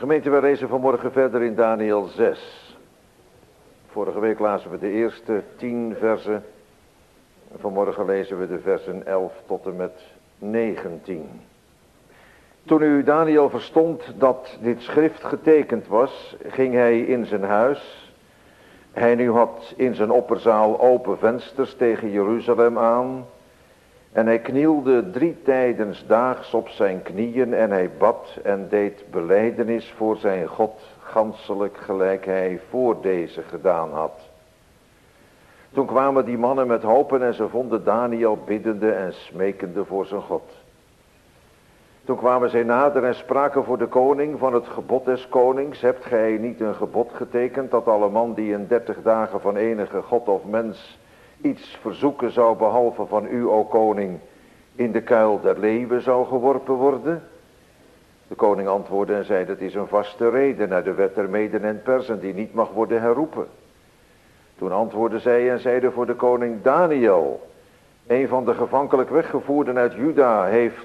Gemeente, we lezen vanmorgen verder in Daniël 6. Vorige week lazen we de eerste 10 versen. Vanmorgen lezen we de versen 11 tot en met 19. Toen nu Daniël verstond dat dit schrift getekend was, ging hij in zijn huis. Hij nu had in zijn opperzaal open vensters tegen Jeruzalem aan. En hij knielde 3 tijdens daags op zijn knieën en hij bad en deed belijdenis voor zijn God, ganselijk gelijk hij voor deze gedaan had. Toen kwamen die mannen met hopen en ze vonden Daniël biddende en smekende voor zijn God. Toen kwamen zij nader en spraken voor de koning van het gebod des konings. Hebt gij niet een gebod getekend dat alle man die in 30 dagen van enige god of mens iets verzoeken zou behalve van u, o koning, in de kuil der leeuwen zou geworpen worden? De koning antwoordde en zei, dat is een vaste reden naar de wet der Meden en Persen die niet mag worden herroepen. Toen antwoordden zij en zeiden voor de koning, Daniël, een van de gevankelijk weggevoerden uit Juda, heeft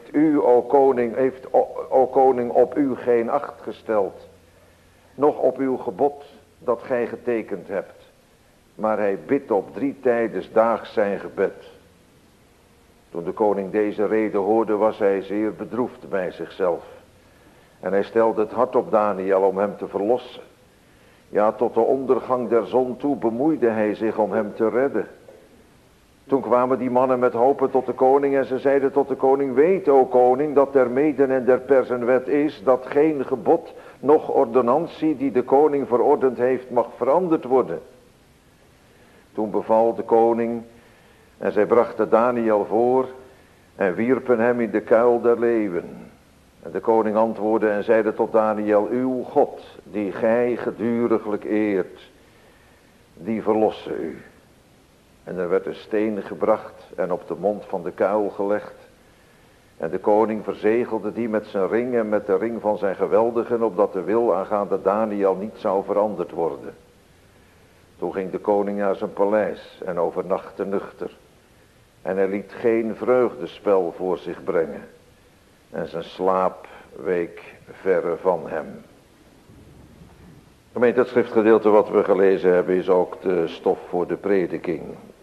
o koning op u geen acht gesteld, noch op uw gebod dat gij getekend hebt. Maar hij bidt op 3 tijdens daags zijn gebed. Toen de koning deze rede hoorde, was hij zeer bedroefd bij zichzelf. En hij stelde het hart op Daniël om hem te verlossen. Ja, tot de ondergang der zon toe bemoeide hij zich om hem te redden. Toen kwamen die mannen met hopen tot de koning en ze zeiden tot de koning, weet, o koning, dat der Meden en der Persen wet is, dat geen gebod, noch ordonnantie die de koning verordend heeft, mag veranderd worden. Toen beval de koning en zij brachten Daniël voor en wierpen hem in de kuil der leeuwen. En de koning antwoordde en zeide tot Daniël, uw God, die gij geduriglijk eert, die verlosse u. En er werd een steen gebracht en op de mond van de kuil gelegd. En de koning verzegelde die met zijn ring en met de ring van zijn geweldigen, opdat de wil aangaande Daniël niet zou veranderd worden. Toen ging de koning naar zijn paleis en overnachtte nuchter. En hij liet geen vreugdespel voor zich brengen. En zijn slaap week verre van hem. Gemeente, het schriftgedeelte wat we gelezen hebben is ook de stof voor de prediking.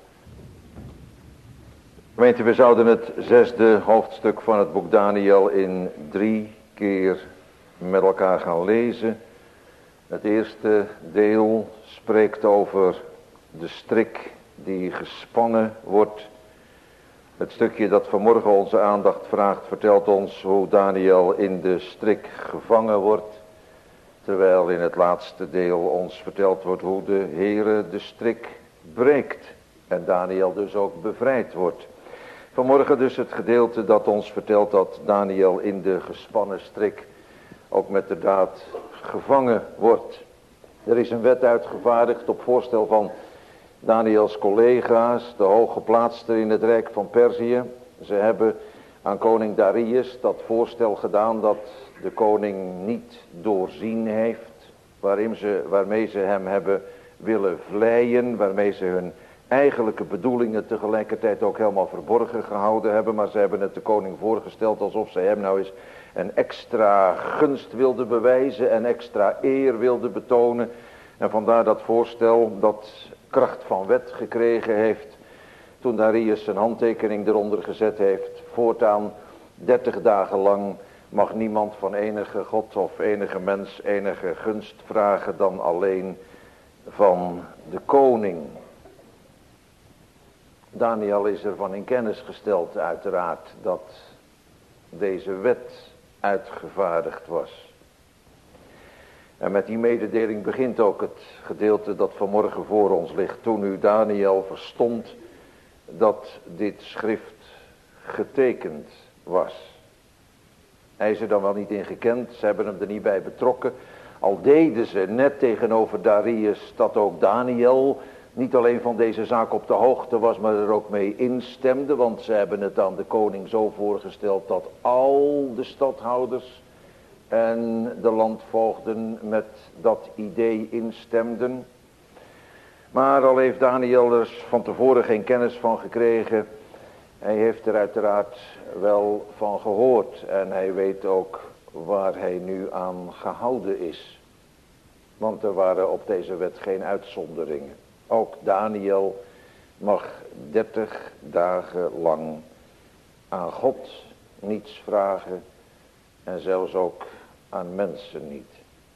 Gemeente, we zouden het 6e hoofdstuk van het boek Daniël in 3 keer met elkaar gaan lezen. Het eerste deel spreekt over de strik die gespannen wordt. Het stukje dat vanmorgen onze aandacht vraagt vertelt ons hoe Daniël in de strik gevangen wordt. Terwijl in het laatste deel ons verteld wordt hoe de Heere de strik breekt. En Daniël dus ook bevrijd wordt. Vanmorgen dus het gedeelte dat ons vertelt dat Daniël in de gespannen strik ook met de daad gevangen wordt. Er is een wet uitgevaardigd op voorstel van Daniëls collega's, de hooggeplaatsten in het Rijk van Perzië. Ze hebben aan koning Darius dat voorstel gedaan dat de koning niet doorzien heeft, waarmee ze hem hebben willen vleien, waarmee ze hun eigenlijke bedoelingen tegelijkertijd ook helemaal verborgen gehouden hebben, maar ze hebben het de koning voorgesteld alsof ze hem nou eens een extra gunst wilden bewijzen en extra eer wilden betonen. En vandaar dat voorstel dat kracht van wet gekregen heeft toen Darius zijn handtekening eronder gezet heeft. Voortaan 30 dagen lang mag niemand van enige god of enige mens enige gunst vragen dan alleen van de koning. Daniël is ervan in kennis gesteld uiteraard dat deze wet uitgevaardigd was. En met die mededeling begint ook het gedeelte dat vanmorgen voor ons ligt. Toen nu Daniël verstond dat dit schrift getekend was. Hij is er dan wel niet in gekend, ze hebben hem er niet bij betrokken. Al deden ze net tegenover Darius dat ook Daniël niet alleen van deze zaak op de hoogte was, maar er ook mee instemde. Want ze hebben het aan de koning zo voorgesteld dat al de stadhouders en de landvoogden met dat idee instemden. Maar al heeft Daniël er van tevoren geen kennis van gekregen, hij heeft er uiteraard wel van gehoord. En hij weet ook waar hij nu aan gehouden is. Want er waren op deze wet geen uitzonderingen. Ook Daniel mag 30 dagen lang aan God niets vragen en zelfs ook aan mensen niet.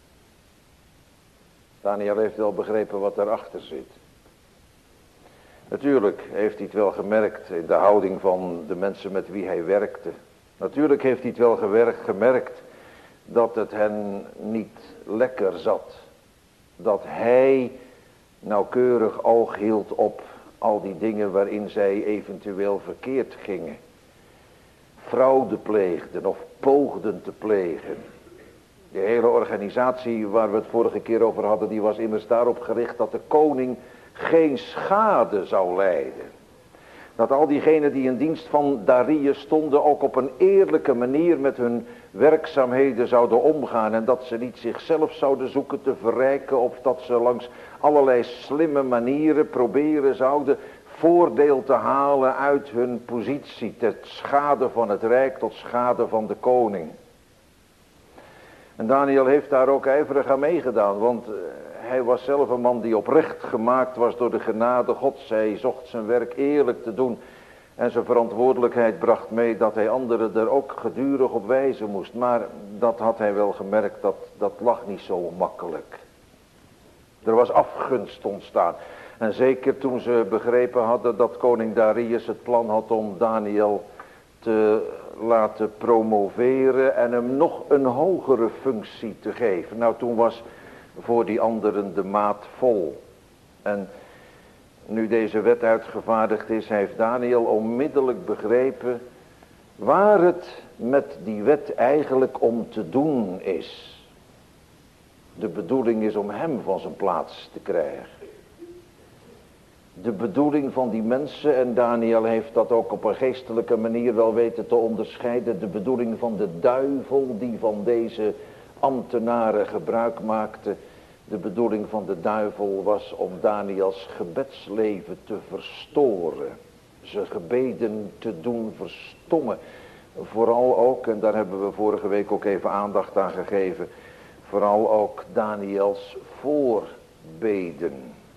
Daniel heeft wel begrepen wat daarachter zit. Natuurlijk heeft hij het wel gemerkt in de houding van de mensen met wie hij werkte. Natuurlijk heeft hij het wel gemerkt dat het hen niet lekker zat. Dat hij nauwkeurig oog hield op al die dingen waarin zij eventueel verkeerd gingen. Fraude pleegden of poogden te plegen. De hele organisatie waar we het vorige keer over hadden, die was immers daarop gericht dat de koning geen schade zou lijden. Dat al diegenen die in dienst van Darius stonden ook op een eerlijke manier met hun werkzaamheden zouden omgaan. En dat ze niet zichzelf zouden zoeken te verrijken of dat ze langs allerlei slimme manieren proberen zouden voordeel te halen uit hun positie. Tot schade van het rijk, tot schade van de koning. En Daniel heeft daar ook ijverig aan meegedaan, want hij was zelf een man die oprecht gemaakt was door de genade Gods. Hij zocht zijn werk eerlijk te doen en zijn verantwoordelijkheid bracht mee dat hij anderen er ook gedurig op wijzen moest. Maar dat had hij wel gemerkt, dat lag niet zo makkelijk. Er was afgunst ontstaan. En zeker toen ze begrepen hadden dat koning Darius het plan had om Daniel te laten promoveren en hem nog een hogere functie te geven. Nou, toen was voor die anderen de maat vol. En nu deze wet uitgevaardigd is, heeft Daniel onmiddellijk begrepen waar het met die wet eigenlijk om te doen is. De bedoeling is om hem van zijn plaats te krijgen. De bedoeling van die mensen, en Daniel heeft dat ook op een geestelijke manier wel weten te onderscheiden. De bedoeling van de duivel die van deze ambtenaren gebruik maakte. De bedoeling van de duivel was om Daniels gebedsleven te verstoren. Zijn gebeden te doen verstommen. Vooral ook, en daar hebben we vorige week ook even aandacht aan gegeven. Vooral ook Daniels voorbeden.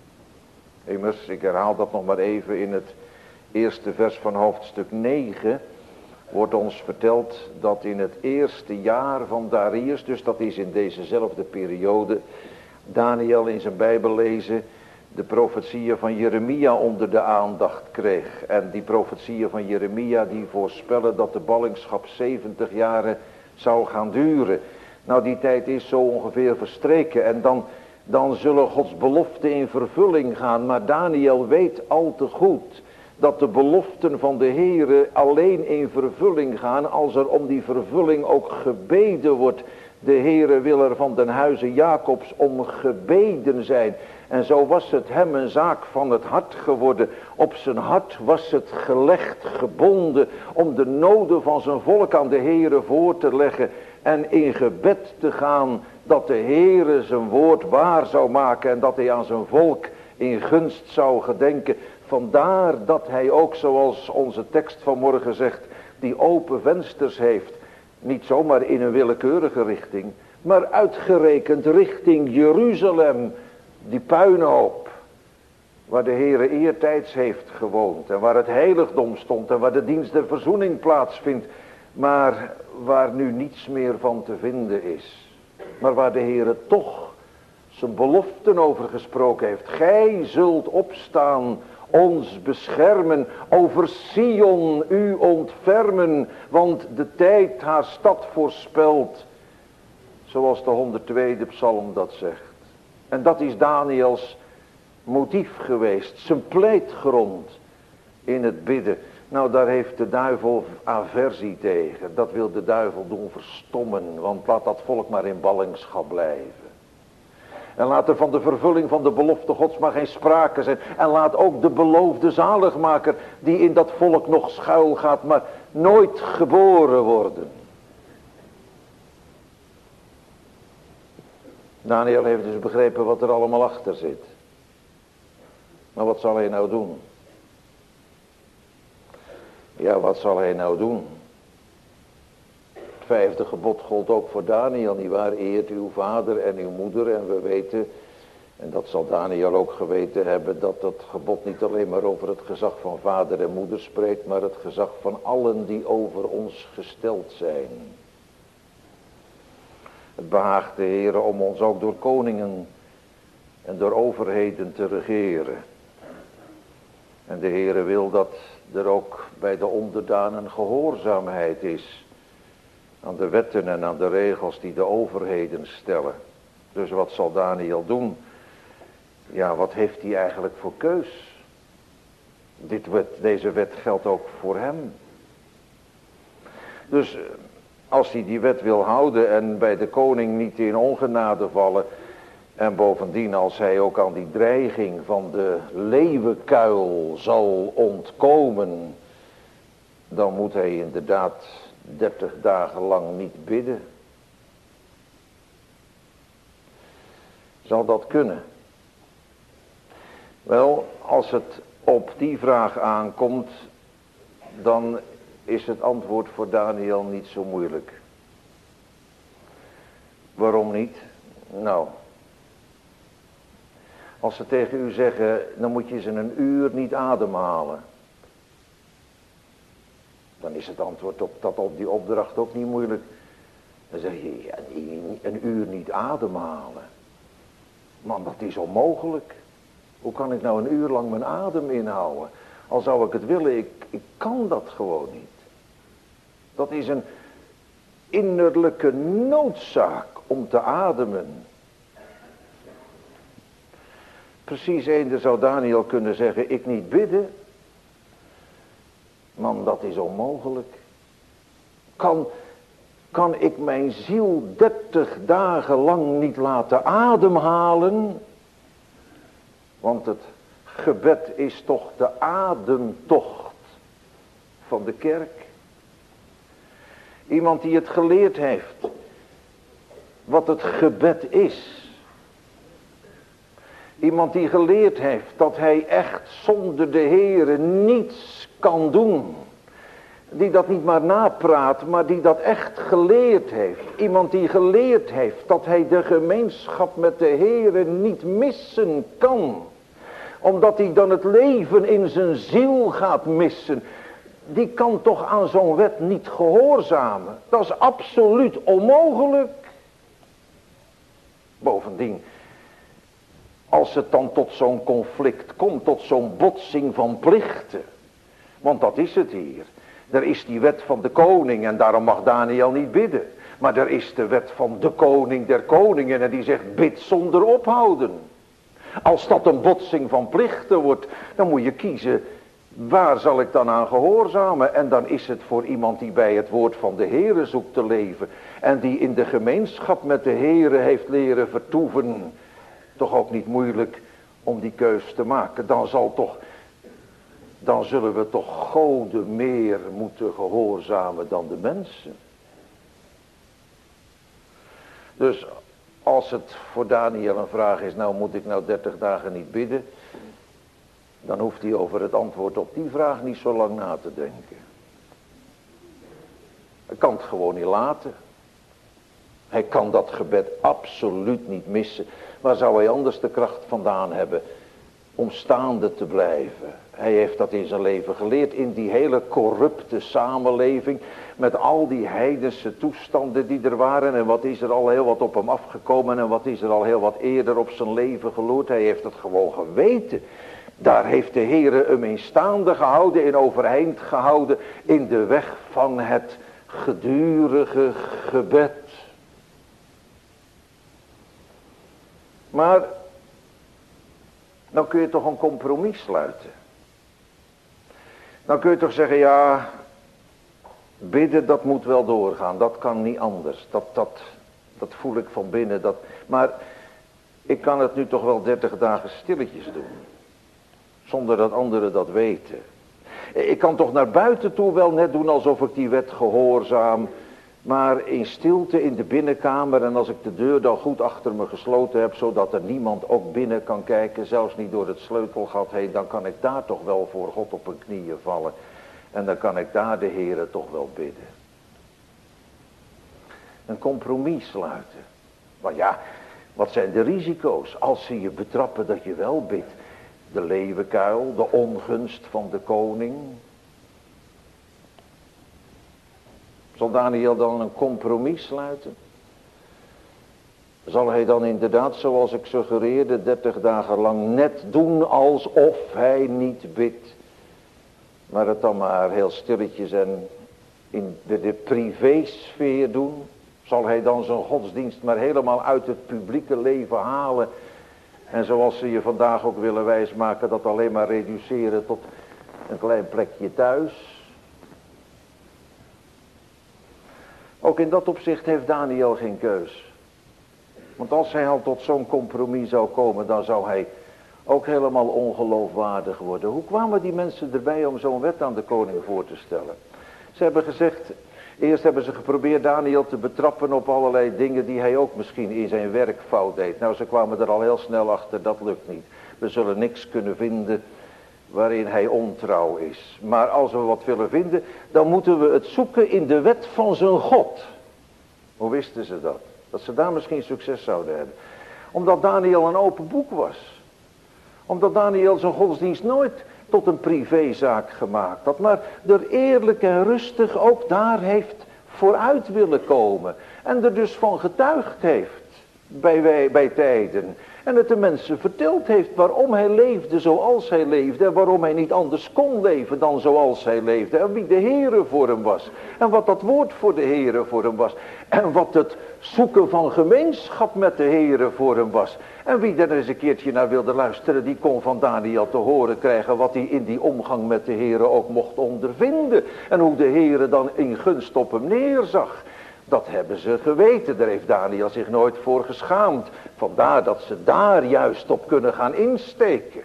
Immers, ik herhaal dat nog maar even, in het eerste vers van hoofdstuk 9 wordt ons verteld dat in het eerste jaar van Darius, dus dat is in dezezelfde periode, Daniel in zijn Bijbel lezen de profetieën van Jeremia onder de aandacht kreeg. En die profetieën van Jeremia die voorspellen dat de ballingschap 70 jaren zou gaan duren. Nou, die tijd is zo ongeveer verstreken en dan zullen Gods beloften in vervulling gaan. Maar Daniel weet al te goed dat de beloften van de Heere alleen in vervulling gaan als er om die vervulling ook gebeden wordt. De Heere wil er van den huize Jacobs om gebeden zijn. En zo was het hem een zaak van het hart geworden. Op zijn hart was het gelegd, gebonden, om de noden van zijn volk aan de Heere voor te leggen. En in gebed te gaan dat de Heere zijn woord waar zou maken en dat hij aan zijn volk in gunst zou gedenken. Vandaar dat hij ook, zoals onze tekst vanmorgen zegt, die open vensters heeft. Niet zomaar in een willekeurige richting, maar uitgerekend richting Jeruzalem, die puinhoop. Waar de Heere eertijds heeft gewoond en waar het heiligdom stond en waar de dienst der verzoening plaatsvindt. Maar waar nu niets meer van te vinden is. Maar waar de Heere toch zijn beloften over gesproken heeft. Gij zult opstaan, ons beschermen, over Sion u ontfermen, want de tijd haar stad voorspelt. Zoals de 102e psalm dat zegt. En dat is Daniels motief geweest, zijn pleitgrond in het bidden. Nou, daar heeft de duivel aversie tegen. Dat wil de duivel doen verstommen, want laat dat volk maar in ballingschap blijven. En laat er van de vervulling van de belofte Gods maar geen sprake zijn. En laat ook de beloofde zaligmaker die in dat volk nog schuil gaat, maar nooit geboren worden. Daniel heeft dus begrepen wat er allemaal achter zit. Maar wat zal hij nou doen? Ja, wat zal hij nou doen? Het 5e gebod gold ook voor Daniel, nietwaar? Eert uw vader en uw moeder. En we weten, en dat zal Daniel ook geweten hebben, dat dat gebod niet alleen maar over het gezag van vader en moeder spreekt, maar het gezag van allen die over ons gesteld zijn. Het behaagt de Heere om ons ook door koningen en door overheden te regeren. En de Heere wil dat er ook bij de onderdanen gehoorzaamheid is aan de wetten en aan de regels die de overheden stellen. Dus wat zal Daniel doen? Ja, wat heeft hij eigenlijk voor keus? Deze wet geldt ook voor hem. Dus als hij die wet wil houden en bij de koning niet in ongenade vallen, en bovendien als hij ook aan die dreiging van de leeuwenkuil zal ontkomen, dan moet hij inderdaad 30 dagen lang niet bidden. Zal dat kunnen? Wel, als het op die vraag aankomt, dan is het antwoord voor Daniel niet zo moeilijk. Waarom niet? Nou, als ze tegen u zeggen, dan moet je ze een uur niet ademhalen. Dan is het antwoord op die opdracht ook niet moeilijk. Dan zeg je, ja, een uur niet ademhalen. Man, dat is onmogelijk. Hoe kan ik nou een uur lang mijn adem inhouden? Al zou ik het willen, ik kan dat gewoon niet. Dat is een innerlijke noodzaak om te ademen. Precies eender zou Daniel kunnen zeggen, ik niet bidden. Man, dat is onmogelijk. Kan ik mijn ziel 30 dagen lang niet laten ademhalen? Want het gebed is toch de ademtocht van de kerk. Iemand die het geleerd heeft wat het gebed is. Iemand die geleerd heeft dat hij echt zonder de Heere niets kan doen. Die dat niet maar napraat, maar die dat echt geleerd heeft. Iemand die geleerd heeft dat hij de gemeenschap met de Heere niet missen kan. Omdat hij dan het leven in zijn ziel gaat missen. Die kan toch aan zo'n wet niet gehoorzamen. Dat is absoluut onmogelijk. Bovendien, als het dan tot zo'n conflict komt, tot zo'n botsing van plichten. Want dat is het hier. Er is die wet van de koning en daarom mag Daniel niet bidden. Maar er is de wet van de koning der koningen en die zegt bid zonder ophouden. Als dat een botsing van plichten wordt, dan moet je kiezen, waar zal ik dan aan gehoorzamen? En dan is het voor iemand die bij het woord van de Heere zoekt te leven en die in de gemeenschap met de Heere heeft leren vertoeven, toch ook niet moeilijk om die keus te maken. Dan zullen we toch Goden meer moeten gehoorzamen dan de mensen. Dus als het voor Daniel een vraag is, nou moet ik nou 30 dagen niet bidden, dan hoeft hij over het antwoord op die vraag niet zo lang na te denken. Hij kan het gewoon niet laten. Hij kan dat gebed absoluut niet missen. Waar zou hij anders de kracht vandaan hebben om staande te blijven? Hij heeft dat in zijn leven geleerd, in die hele corrupte samenleving, met al die heidense toestanden die er waren. En wat is er al heel wat op hem afgekomen en wat is er al heel wat eerder op zijn leven geloerd. Hij heeft het gewoon geweten. Daar heeft de Heere hem in staande gehouden, in overeind gehouden, in de weg van het gedurige gebed. Maar dan kun je toch een compromis sluiten. Dan kun je toch zeggen, ja, bidden dat moet wel doorgaan, dat kan niet anders. Dat voel ik van binnen. Maar ik kan het nu toch wel 30 dagen stilletjes doen. Zonder dat anderen dat weten. Ik kan toch naar buiten toe wel net doen alsof ik die wet gehoorzaam. Maar in stilte in de binnenkamer en als ik de deur dan goed achter me gesloten heb, zodat er niemand ook binnen kan kijken, zelfs niet door het sleutelgat heen, dan kan ik daar toch wel voor God op mijn knieën vallen. En dan kan ik daar de Heere toch wel bidden. Een compromis sluiten. Want ja, wat zijn de risico's als ze je betrappen dat je wel bidt? De leeuwenkuil, de ongunst van de koning. Zal Daniel dan een compromis sluiten? Zal hij dan inderdaad, zoals ik suggereerde, 30 dagen lang net doen alsof hij niet bidt? Maar het dan maar heel stilletjes en in de privésfeer doen? Zal hij dan zijn godsdienst maar helemaal uit het publieke leven halen? En zoals ze je vandaag ook willen wijsmaken, dat alleen maar reduceren tot een klein plekje thuis? Ook in dat opzicht heeft Daniel geen keus. Want als hij al tot zo'n compromis zou komen, dan zou hij ook helemaal ongeloofwaardig worden. Hoe kwamen die mensen erbij om zo'n wet aan de koning voor te stellen? Ze hebben gezegd, eerst hebben ze geprobeerd Daniel te betrappen op allerlei dingen die hij ook misschien in zijn werk fout deed. Nou, ze kwamen er al heel snel achter, dat lukt niet. We zullen niks kunnen vinden waarin hij ontrouw is. Maar als we wat willen vinden, dan moeten we het zoeken in de wet van zijn God. Hoe wisten ze dat? Dat ze daar misschien succes zouden hebben. Omdat Daniel een open boek was. Omdat Daniel zijn godsdienst nooit tot een privézaak gemaakt had. Maar er eerlijk en rustig ook daar heeft vooruit willen komen. En er dus van getuigd heeft. Bij tijden. En het de mensen verteld heeft waarom hij leefde zoals hij leefde. En waarom hij niet anders kon leven dan zoals hij leefde. En wie de Heere voor hem was. En wat dat woord voor de Heere voor hem was. En wat het zoeken van gemeenschap met de Heere voor hem was. En wie er eens een keertje naar wilde luisteren, die kon van Daniel te horen krijgen wat hij in die omgang met de Heere ook mocht ondervinden. En hoe de Heere dan in gunst op hem neerzag. Dat hebben ze geweten, daar heeft Daniel zich nooit voor geschaamd. Vandaar dat ze daar juist op kunnen gaan insteken.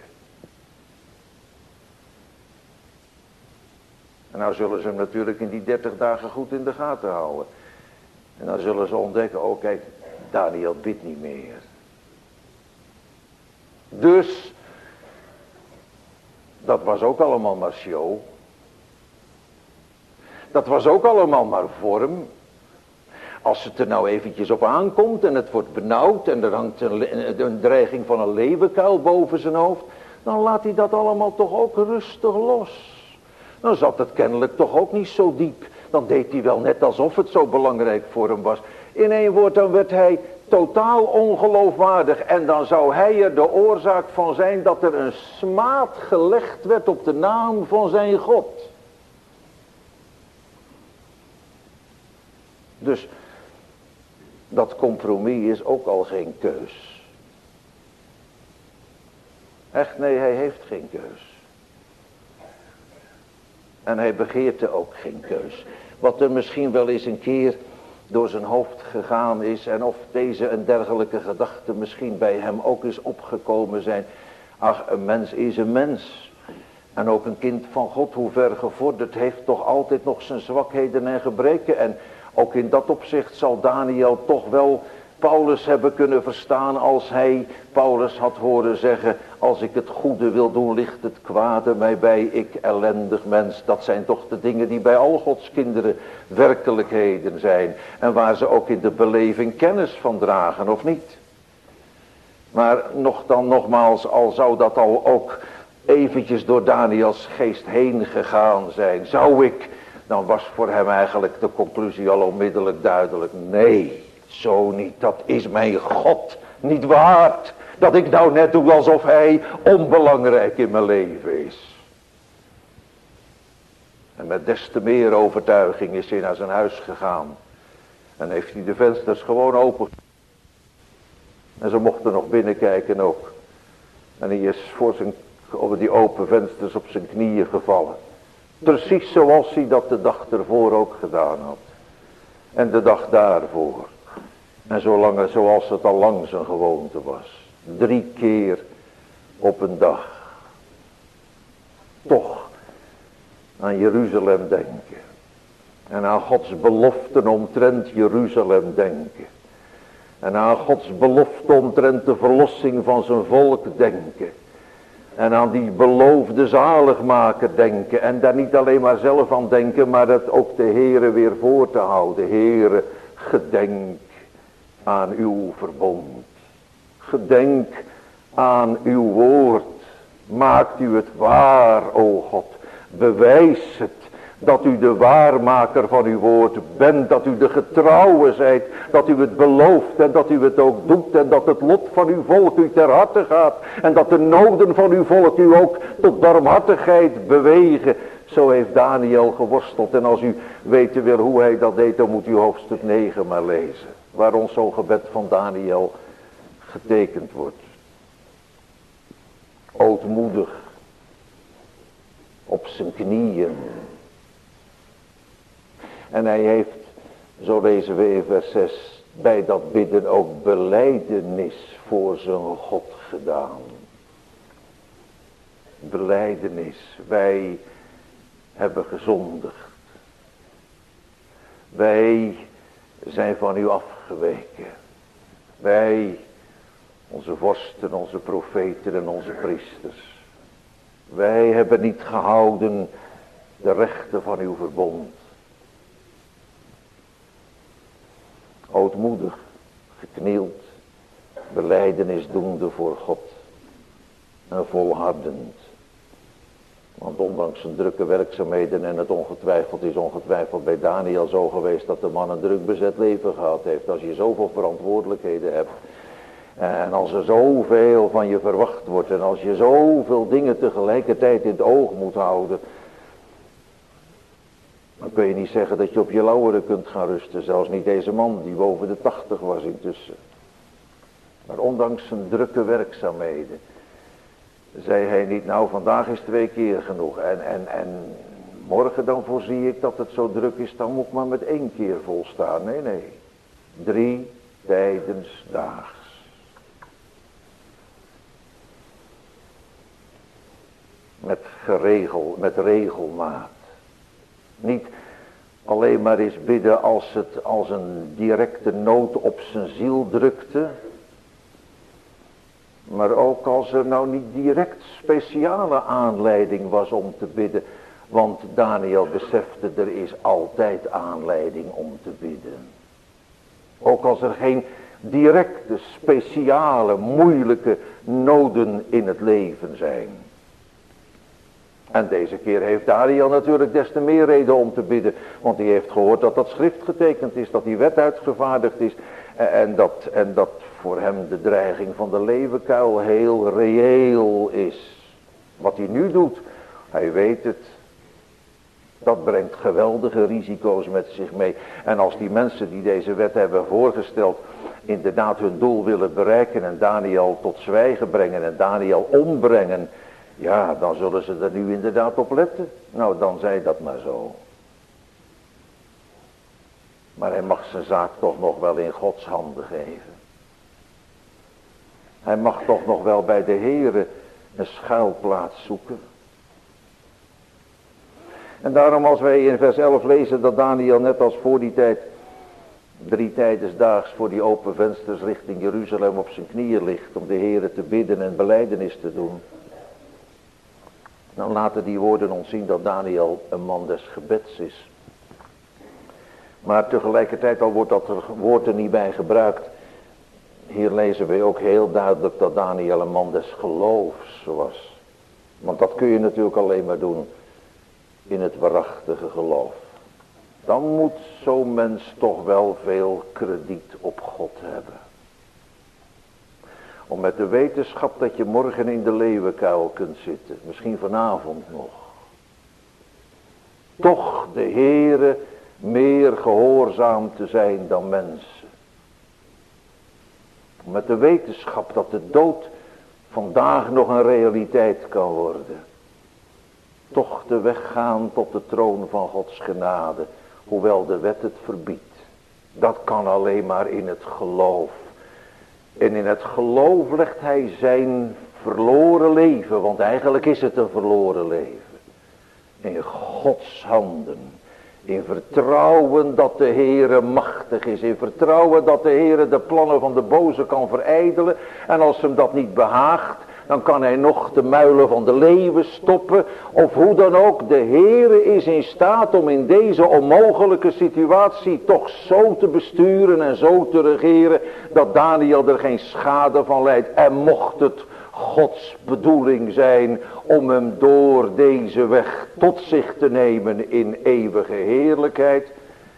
En nou zullen ze hem natuurlijk in die 30 dagen goed in de gaten houden. En dan zullen ze ontdekken, oh kijk, Daniel bidt niet meer. Dus, dat was ook allemaal maar show. Dat was ook allemaal maar vorm. Als het er nou eventjes op aankomt en het wordt benauwd en er hangt een dreiging van een leeuwenkuil boven zijn hoofd, dan laat hij dat allemaal toch ook rustig los. Dan zat het kennelijk toch ook niet zo diep. Dan deed hij wel net alsof het zo belangrijk voor hem was. In één woord, dan werd hij totaal ongeloofwaardig. En dan zou hij er de oorzaak van zijn dat er een smaad gelegd werd op de naam van zijn God. Dus dat compromis is ook al geen keus. Echt, nee, hij heeft geen keus. En hij begeert er ook geen keus. Wat er misschien wel eens een keer door zijn hoofd gegaan is. En of deze en dergelijke gedachten misschien bij hem ook eens opgekomen zijn. Ach, een mens is een mens. En ook een kind van God, hoe ver gevorderd, heeft toch altijd nog zijn zwakheden en gebreken. En ook in dat opzicht zal Daniel toch wel Paulus hebben kunnen verstaan als hij Paulus had horen zeggen: als ik het goede wil doen, ligt het kwade mij bij, ik ellendig mens. Dat zijn toch de dingen die bij al Gods kinderen werkelijkheden zijn. En waar ze ook in de beleving kennis van dragen, of niet? Maar nogmaals, al zou dat al ook eventjes door Daniels geest heen gegaan zijn, dan was voor hem eigenlijk de conclusie al onmiddellijk duidelijk. Nee, zo niet. Dat is mijn God niet waard. Dat ik nou net doe alsof hij onbelangrijk in mijn leven is. En met des te meer overtuiging is hij naar zijn huis gegaan. En heeft hij de vensters gewoon open. En ze mochten nog binnenkijken ook. En hij is over die open vensters op zijn knieën gevallen. Precies zoals hij dat de dag ervoor ook gedaan had. En de dag daarvoor. En zoals het al lang zijn gewoonte was. 3 keer op een dag. Toch aan Jeruzalem denken. En aan Gods beloften omtrent Jeruzalem denken. En aan Gods belofte omtrent de verlossing van zijn volk denken. En aan die beloofde zaligmaker denken. En daar niet alleen maar zelf aan denken, maar dat ook de Heere weer voor te houden. Heere, Gedenk aan uw verbond. Gedenk aan uw woord. Maakt u het waar, o God. Bewijs het dat u de waarmaker van uw woord bent. Dat u de getrouwe zijt. Dat u het belooft en dat u het ook doet. En dat het lot van uw volk u ter harte gaat. En dat de noden van uw volk u ook tot barmhartigheid bewegen. Zo heeft Daniel geworsteld. En als u weten wil hoe hij dat deed, dan moet u hoofdstuk 9 maar lezen. Waar ons zo'n gebed van Daniel getekend wordt. Ootmoedig. Op zijn knieën. En hij heeft, zo lezen we in vers 6, bij dat bidden ook belijdenis voor zijn God gedaan. Belijdenis. Wij hebben gezondigd. Wij zijn van u afgeweken. Wij, onze vorsten, onze profeten en onze priesters. Wij hebben niet gehouden de rechten van uw verbond. Ootmoedig, geknield, belijdenis doende voor God. En volhardend. Want ondanks zijn drukke werkzaamheden en het ongetwijfeld bij Daniel zo geweest dat de man een druk bezet leven gehad heeft. Als je zoveel verantwoordelijkheden hebt. En als er zoveel van je verwacht wordt. En als je zoveel dingen tegelijkertijd in het oog moet houden. Dan kun je niet zeggen dat je op je lauweren kunt gaan rusten. Zelfs niet deze man die boven de 80 was intussen. Maar ondanks zijn drukke werkzaamheden. Zei hij niet, nou vandaag is 2 keer genoeg. En morgen dan voorzie ik dat het zo druk is. Dan moet ik maar met 1 keer volstaan. Nee. 3 tijdens daags. Met regelmaat. Niet alleen maar eens bidden als het als een directe nood op zijn ziel drukte. Maar ook als er nou niet direct speciale aanleiding was om te bidden. Want Daniel besefte, er is altijd aanleiding om te bidden. Ook als er geen directe, speciale, moeilijke noden in het leven zijn. En deze keer heeft Daniel natuurlijk des te meer reden om te bidden. Want hij heeft gehoord dat dat schrift getekend is, dat die wet uitgevaardigd is. En dat voor hem de dreiging van de leeuwenkuil heel reëel is. Wat hij nu doet, hij weet het. Dat brengt geweldige risico's met zich mee. En als die mensen die deze wet hebben voorgesteld inderdaad hun doel willen bereiken en Daniel tot zwijgen brengen en Daniel ombrengen. Ja, dan zullen ze er nu inderdaad op letten. Nou, dan zij dat maar zo. Maar hij mag zijn zaak toch nog wel in Gods handen geven. Hij mag toch nog wel bij de Heere een schuilplaats zoeken. En daarom als wij in vers 11 lezen dat Daniel net als voor die tijd 3 tijdensdaags voor die open vensters richting Jeruzalem op zijn knieën ligt om de Heere te bidden en belijdenis te doen. Dan laten die woorden ons zien dat Daniel een man des gebeds is. Maar tegelijkertijd al wordt dat woord er niet bij gebruikt. Hier lezen we ook heel duidelijk dat Daniel een man des geloofs was. Want dat kun je natuurlijk alleen maar doen in het waarachtige geloof. Dan moet zo'n mens toch wel veel krediet op God hebben. Om met de wetenschap dat je morgen in de leeuwenkuil kunt zitten. Misschien vanavond nog. Toch de Heere meer gehoorzaam te zijn dan mensen. Om met de wetenschap dat de dood vandaag nog een realiteit kan worden. Toch de weg gaan tot de troon van Gods genade. Hoewel de wet het verbiedt. Dat kan alleen maar in het geloof. En in het geloof legt hij zijn verloren leven. Want eigenlijk is het een verloren leven. In Gods handen. In vertrouwen dat de Heere machtig is. In vertrouwen dat de Heere de plannen van de boze kan verijdelen. En als hem dat niet behaagt, Dan kan hij nog de muilen van de leeuwen stoppen. Of hoe dan ook. De Heere is in staat om in deze onmogelijke situatie toch zo te besturen en zo te regeren. Dat Daniel er geen schade van lijdt. En mocht het Gods bedoeling zijn om hem door deze weg tot zich te nemen in eeuwige heerlijkheid.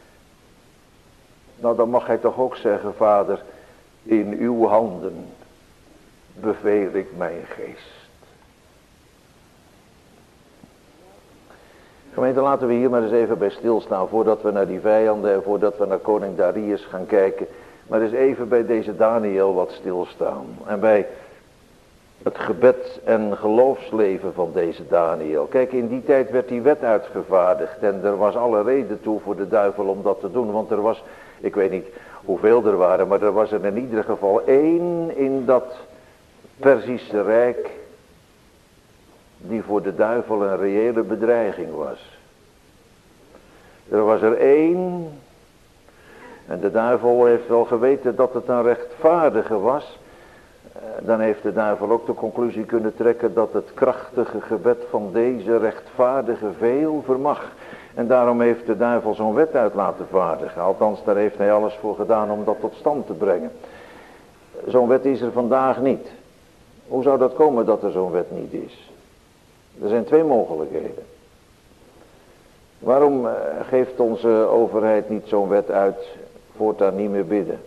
Nou, dan mag hij toch ook zeggen, Vader, in uw handen beveel ik mijn geest. Gemeente, laten we hier maar eens even bij stilstaan voordat we naar die vijanden en voordat we naar koning Darius gaan kijken. Maar eens even bij deze Daniel wat stilstaan. En bij het gebed en geloofsleven van deze Daniel. Kijk, in die tijd werd die wet uitgevaardigd en er was alle reden toe voor de duivel om dat te doen. Want er was, ik weet niet hoeveel er waren, maar er was er in ieder geval één in dat Perzische Rijk die voor de duivel een reële bedreiging was. Er was er één en de duivel heeft wel geweten dat het een rechtvaardige was. Dan heeft de duivel ook de conclusie kunnen trekken dat het krachtige gebed van deze rechtvaardige veel vermag. En daarom heeft de duivel zo'n wet uit laten vaardigen. Althans, daar heeft hij alles voor gedaan om dat tot stand te brengen. Zo'n wet is er vandaag niet. Hoe zou dat komen dat er zo'n wet niet is? Er zijn twee mogelijkheden. Waarom geeft onze overheid niet zo'n wet uit, voortaan niet meer bidden?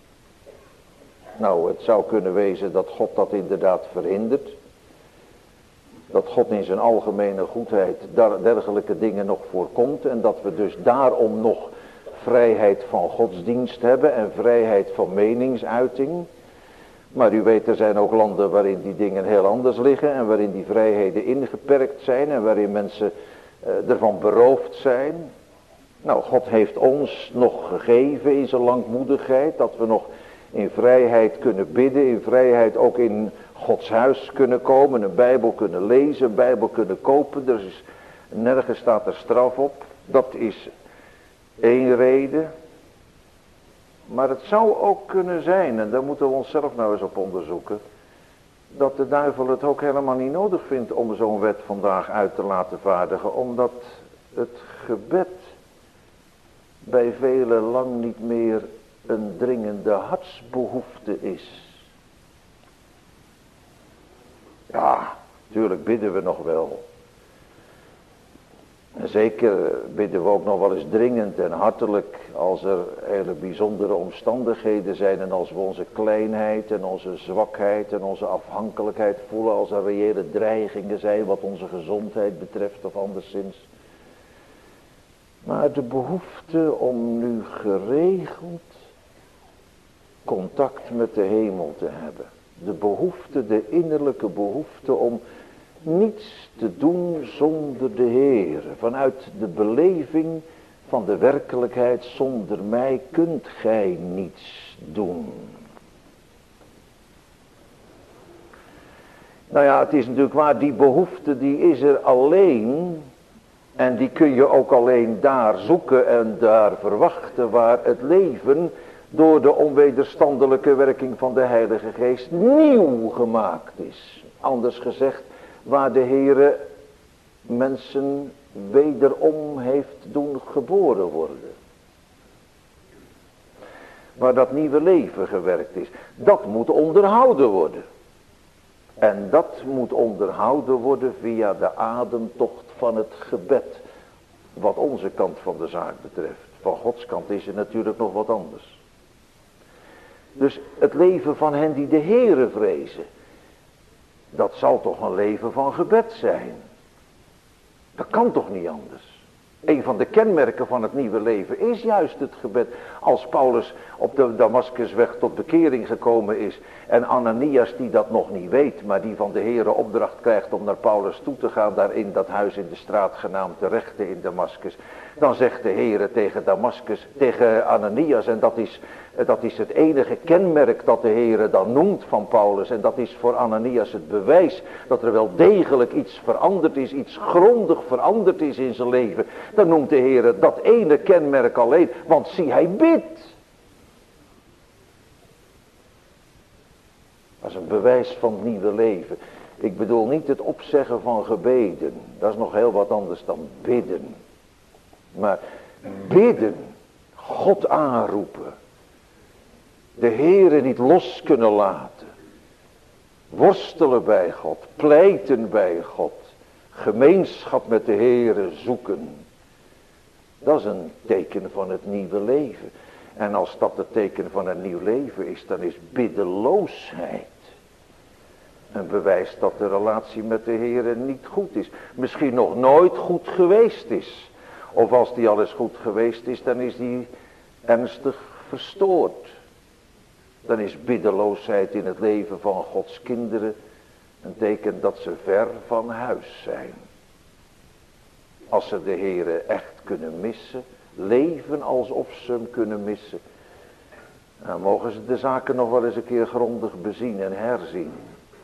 Nou, het zou kunnen wezen dat God dat inderdaad verhindert. Dat God in zijn algemene goedheid dergelijke dingen nog voorkomt. En dat we dus daarom nog vrijheid van godsdienst hebben en vrijheid van meningsuiting. Maar u weet, er zijn ook landen waarin die dingen heel anders liggen. En waarin die vrijheden ingeperkt zijn. En waarin mensen ervan beroofd zijn. Nou, God heeft ons nog gegeven in zijn langmoedigheid. Dat we nog in vrijheid kunnen bidden. In vrijheid ook in Gods huis kunnen komen. Een Bijbel kunnen lezen. Een Bijbel kunnen kopen. Dus nergens staat er straf op. Dat is één reden. Maar het zou ook kunnen zijn, en daar moeten we onszelf nou eens op onderzoeken, dat de duivel het ook helemaal niet nodig vindt om zo'n wet vandaag uit te laten vaardigen, omdat het gebed bij velen lang niet meer een dringende hartsbehoefte is. Ja, natuurlijk bidden we nog wel. En zeker bidden we ook nog wel eens dringend en hartelijk als er hele bijzondere omstandigheden zijn en als we onze kleinheid en onze zwakheid en onze afhankelijkheid voelen, als er reële dreigingen zijn wat onze gezondheid betreft of anderszins. Maar de behoefte om nu geregeld contact met de hemel te hebben. De behoefte, de innerlijke behoefte om niets te doen zonder de Heer. Vanuit de beleving van de werkelijkheid, zonder mij kunt gij niets doen. Nou ja, het is natuurlijk waar, die behoefte die is er alleen. En die kun je ook alleen daar zoeken en daar verwachten waar het leven door de onwederstandelijke werking van de Heilige Geest nieuw gemaakt is. Anders gezegd, waar de Heere mensen wederom heeft doen geboren worden. Waar dat nieuwe leven gewerkt is. Dat moet onderhouden worden. En dat moet onderhouden worden via de ademtocht van het gebed. Wat onze kant van de zaak betreft. Van Gods kant is er natuurlijk nog wat anders. Dus het leven van hen die de Heere vrezen. Dat zal toch een leven van gebed zijn. Dat kan toch niet anders. Een van de kenmerken van het nieuwe leven is juist het gebed. Als Paulus op de Damaskusweg tot bekering gekomen is en Ananias die dat nog niet weet, maar die van de Heere opdracht krijgt om naar Paulus toe te gaan, daar in dat huis in de straat genaamd de Rechte in Damaskus, dan zegt de Heere tegen Ananias, en dat is het enige kenmerk dat de Heere dan noemt van Paulus, en dat is voor Ananias het bewijs dat er wel degelijk iets veranderd is, iets grondig veranderd is in zijn leven. Dan noemt de Heere dat ene kenmerk alleen, want zie, hij bidt. Dat is een bewijs van het nieuwe leven. Ik bedoel niet het opzeggen van gebeden. Dat is nog heel wat anders dan bidden. Maar bidden, God aanroepen. De Heere niet los kunnen laten. Worstelen bij God, pleiten bij God. Gemeenschap met de Heere zoeken. Dat is een teken van het nieuwe leven. En als dat het teken van een nieuw leven is, dan is biddeloosheid een bewijs dat de relatie met de Heere niet goed is. Misschien nog nooit goed geweest is. Of als die al eens goed geweest is, dan is die ernstig verstoord. Dan is biddeloosheid in het leven van Gods kinderen een teken dat ze ver van huis zijn. Als ze de Heere echt kunnen missen, leven alsof ze hem kunnen missen, dan mogen ze de zaken nog wel eens een keer grondig bezien en herzien.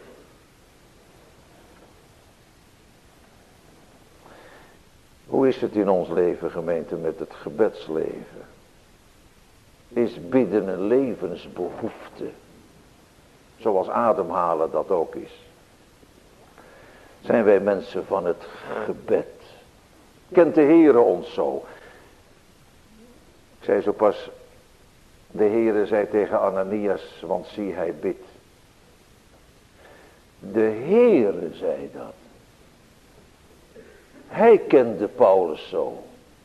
Hoe is het in ons leven, gemeente, met het gebedsleven? Is bidden een levensbehoefte? Zoals ademhalen dat ook is. Zijn wij mensen van het gebed? Kent de Heere ons zo? Ik zei zo pas, de Heere zei tegen Ananias, want zie hij bidt. De Heere zei dat. Hij kende Paulus zo.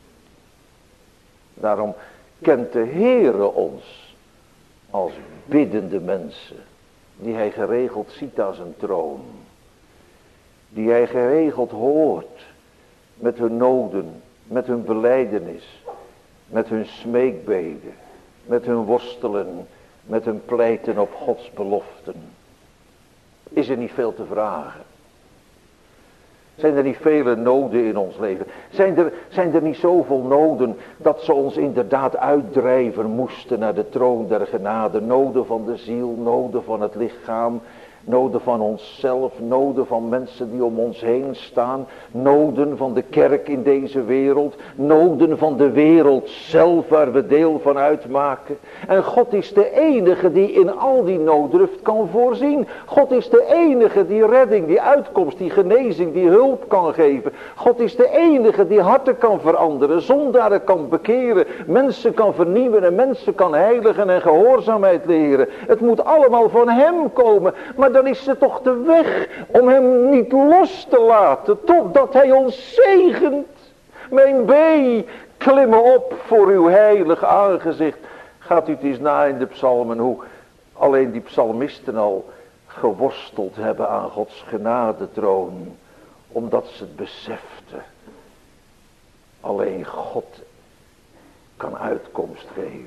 Daarom kent de Heere ons als biddende mensen, die hij geregeld ziet als een troon. Die hij geregeld hoort met hun noden, met hun belijdenis, met hun smeekbeden, met hun worstelen, met hun pleiten op Gods beloften. Is er niet veel te vragen? Zijn er niet vele noden in ons leven? Zijn er niet zoveel noden dat ze ons inderdaad uitdrijven moesten naar de troon der genade? Noden van de ziel, noden van het lichaam, noden van onszelf, noden van mensen die om ons heen staan, noden van de kerk in deze wereld, noden van de wereld zelf waar we deel van uitmaken. En God is de enige die in al die nooddruft kan voorzien. God is de enige die redding, die uitkomst, die genezing, die hulp kan geven. God is de enige die harten kan veranderen, zondaren kan bekeren, mensen kan vernieuwen en mensen kan heiligen en gehoorzaamheid leren. Het moet allemaal van hem komen, maar dan is het toch de weg om hem niet los te laten, totdat hij ons zegent. Mijn bee, klimmen op voor uw heilig aangezicht. Gaat u het eens na in de psalmen hoe alleen die psalmisten al geworsteld hebben aan Gods genadetroon, omdat ze het beseften. Alleen God kan uitkomst geven.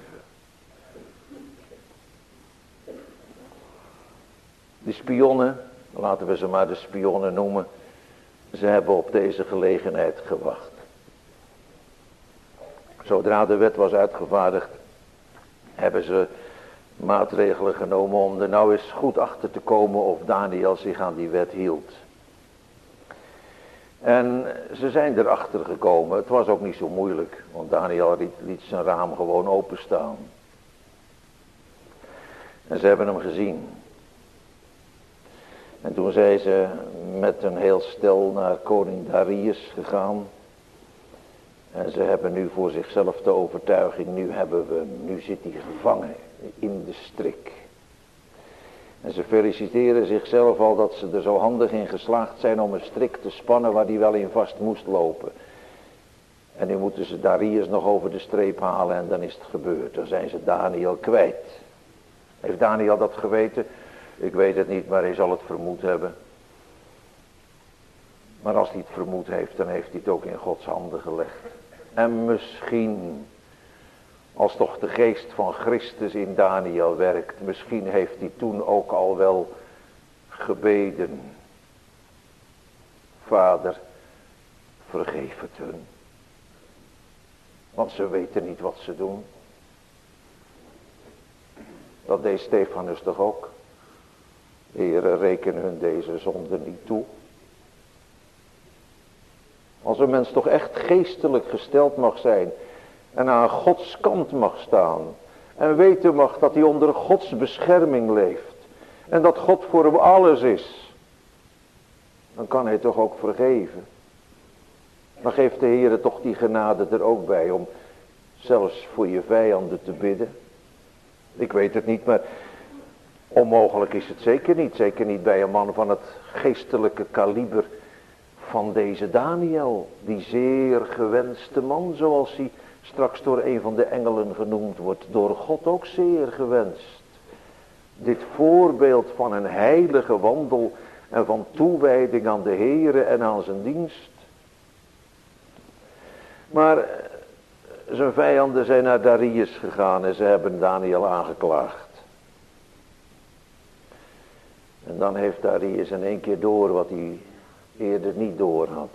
De spionnen, laten we ze maar de spionnen noemen, ze hebben op deze gelegenheid gewacht. Zodra de wet was uitgevaardigd, hebben ze maatregelen genomen om er nou eens goed achter te komen of Daniel zich aan die wet hield. En ze zijn erachter gekomen. Het was ook niet zo moeilijk, want Daniel liet zijn raam gewoon openstaan. En ze hebben hem gezien. En toen zijn ze met een heel stel naar koning Darius gegaan. En ze hebben nu voor zichzelf de overtuiging, nu zit hij gevangen in de strik. En ze feliciteren zichzelf al dat ze er zo handig in geslaagd zijn om een strik te spannen waar hij wel in vast moest lopen. En nu moeten ze Darius nog over de streep halen en dan is het gebeurd. Dan zijn ze Daniel kwijt. Heeft Daniel dat geweten? Ik weet het niet, maar hij zal het vermoed hebben. Maar als hij het vermoed heeft, dan heeft hij het ook in Gods handen gelegd. En misschien, als toch de geest van Christus in Daniel werkt, misschien heeft hij toen ook al wel gebeden. Vader, vergeef het hun. Want ze weten niet wat ze doen. Dat deed Stefanus toch ook. Heere, reken hun deze zonde niet toe. Als een mens toch echt geestelijk gesteld mag zijn en aan Gods kant mag staan en weten mag dat hij onder Gods bescherming leeft En dat God voor hem alles is. Dan kan hij toch ook vergeven. Dan geeft de Heer toch die genade er ook bij om zelfs voor je vijanden te bidden. Ik weet het niet, maar onmogelijk is het zeker niet. Zeker niet bij een man van het geestelijke kaliber van deze Daniel. Die zeer gewenste man, zoals hij straks door een van de engelen genoemd wordt. Door God ook zeer gewenst. Dit voorbeeld van een heilige wandel en van toewijding aan de Heere en aan zijn dienst. Maar zijn vijanden zijn naar Darius gegaan en ze hebben Daniel aangeklaagd. En dan heeft Darius in één keer door wat hij eerder niet door had.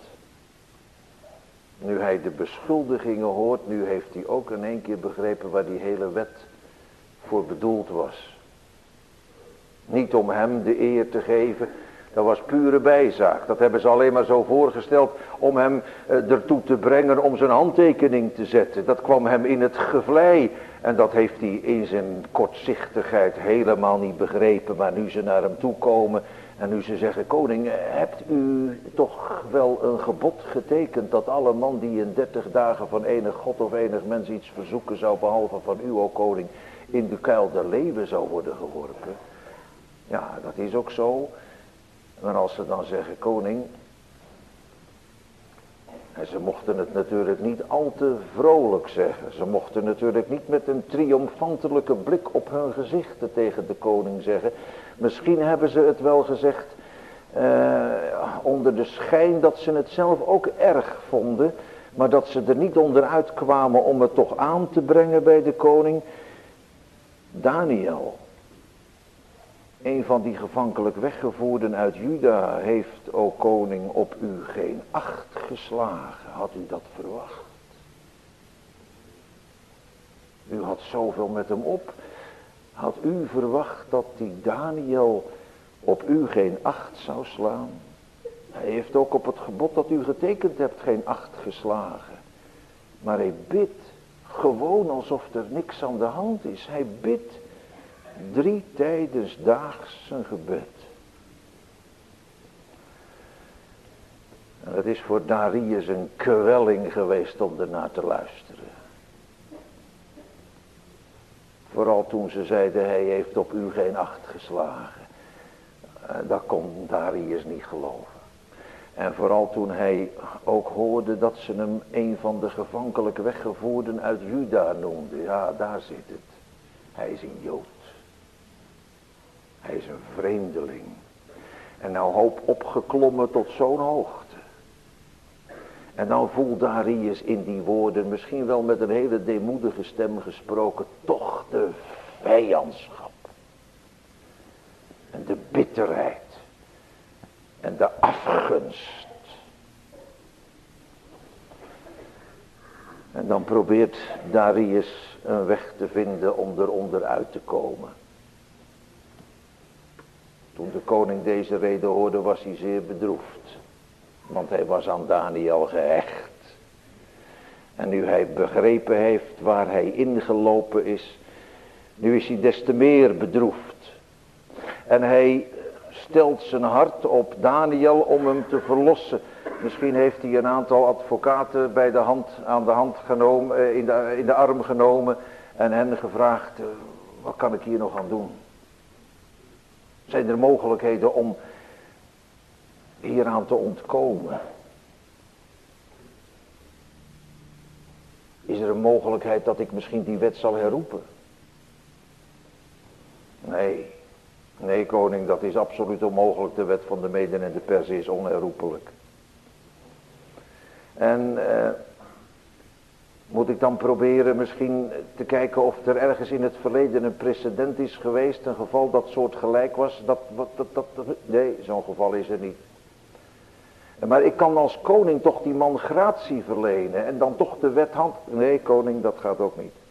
Nu hij de beschuldigingen hoort, nu heeft hij ook in één keer begrepen waar die hele wet voor bedoeld was. Niet om hem de eer te geven, dat was pure bijzaak. Dat hebben ze alleen maar zo voorgesteld om hem ertoe te brengen om zijn handtekening te zetten. Dat kwam hem in het gevlei. En dat heeft hij in zijn kortzichtigheid helemaal niet begrepen. Maar nu ze naar hem toe komen en nu ze zeggen: koning, hebt u toch wel een gebod getekend dat alle man die in 30 dagen van enig god of enig mens iets verzoeken zou, behalve van u, o koning, in de kuil der leeuwen zou worden geworpen? Ja, dat is ook zo. Maar als ze dan zeggen: koning, en ze mochten het natuurlijk niet al te vrolijk zeggen. Ze mochten natuurlijk niet met een triomfantelijke blik op hun gezichten tegen de koning zeggen. Misschien hebben ze het wel gezegd onder de schijn dat ze het zelf ook erg vonden. Maar dat ze er niet onderuit kwamen om het toch aan te brengen bij de koning. Daniel, een van die gevankelijk weggevoerden uit Juda, heeft, o koning, op u geen acht geslagen. Had u dat verwacht? U had zoveel met hem op. Had u verwacht dat die Daniel op u geen acht zou slaan? Hij heeft ook op het gebod dat u getekend hebt geen acht geslagen. Maar hij bidt gewoon alsof er niks aan de hand is. Hij bidt 3 tijdens daags zijn gebed. En het is voor Darius een kwelling geweest om ernaar te luisteren. Vooral toen ze zeiden: hij heeft op u geen acht geslagen. Dat kon Darius niet geloven. En vooral toen hij ook hoorde dat ze hem een van de gevankelijk weggevoerden uit Juda noemden. Ja, daar zit het. Hij is een Jood. Hij is een vreemdeling. En nou hoop opgeklommen tot zo'n hoogte. En dan voelt Darius in die woorden, misschien wel met een hele deemoedige stem gesproken, toch de vijandschap. En de bitterheid. En de afgunst. En dan probeert Darius een weg te vinden om eronder uit te komen. Toen de koning deze rede hoorde, was hij zeer bedroefd. Want hij was aan Daniel gehecht. En nu hij begrepen heeft waar hij ingelopen is, nu is hij des te meer bedroefd. En hij stelt zijn hart op Daniel om hem te verlossen. Misschien heeft hij een aantal advocaten aan de hand genomen, in de arm genomen en hen gevraagd: wat kan ik hier nog aan doen? Zijn er mogelijkheden om hieraan te ontkomen? Is er een mogelijkheid dat ik misschien die wet zal herroepen? Nee koning, dat is absoluut onmogelijk. De wet van de Meden en de Perzen is onherroepelijk. En moet ik dan proberen misschien te kijken of er ergens in het verleden een precedent is geweest, een geval dat soortgelijk was? Nee, zo'n geval is er niet. Maar ik kan als koning toch die man gratie verlenen en dan toch de wet hand... Nee koning, dat gaat ook niet.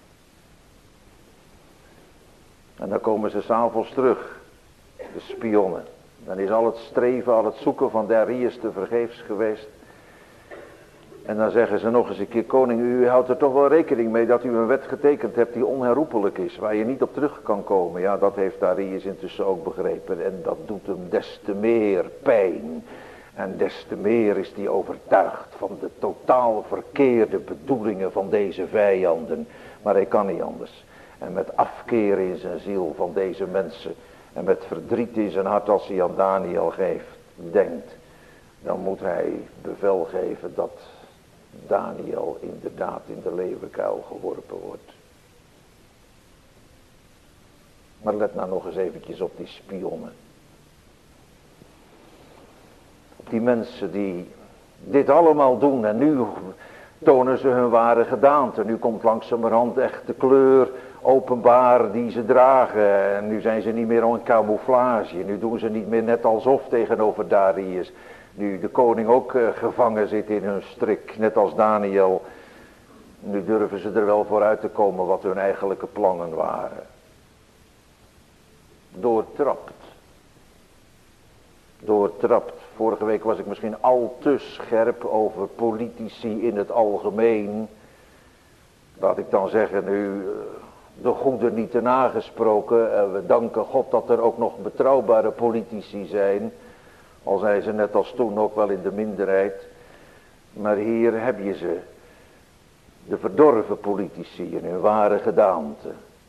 En dan komen ze 's avonds terug, de spionnen. Dan is al het streven, al het zoeken van Darius te vergeefs geweest. En dan zeggen ze nog eens een keer, koning, u houdt er toch wel rekening mee dat u een wet getekend hebt die onherroepelijk is, waar je niet op terug kan komen. Ja, dat heeft Darius intussen ook begrepen en dat doet hem des te meer pijn. En des te meer is hij overtuigd van de totaal verkeerde bedoelingen van deze vijanden. Maar hij kan niet anders. En met afkeer in zijn ziel van deze mensen en met verdriet in zijn hart als hij aan Daniel denkt, dan moet hij bevel geven dat Daniel inderdaad in de leeuwenkuil geworpen wordt. Maar let nou nog eens eventjes op die spionnen. Op die mensen die dit allemaal doen en nu tonen ze hun ware gedaante. Nu komt langzamerhand echt de kleur openbaar die ze dragen. En nu zijn ze niet meer in camouflage. Nu doen ze niet meer net alsof tegenover Darius. Nu de koning ook gevangen zit in hun strik, net als Daniel. Nu durven ze er wel vooruit te komen wat hun eigenlijke plannen waren. Doortrapt. Vorige week was ik misschien al te scherp over politici in het algemeen. Laat ik dan zeggen, nu de goede niet te nagesproken. We danken God dat er ook nog betrouwbare politici zijn. Al zijn ze net als toen ook wel in de minderheid. Maar hier heb je ze. De verdorven politici in hun ware gedaante.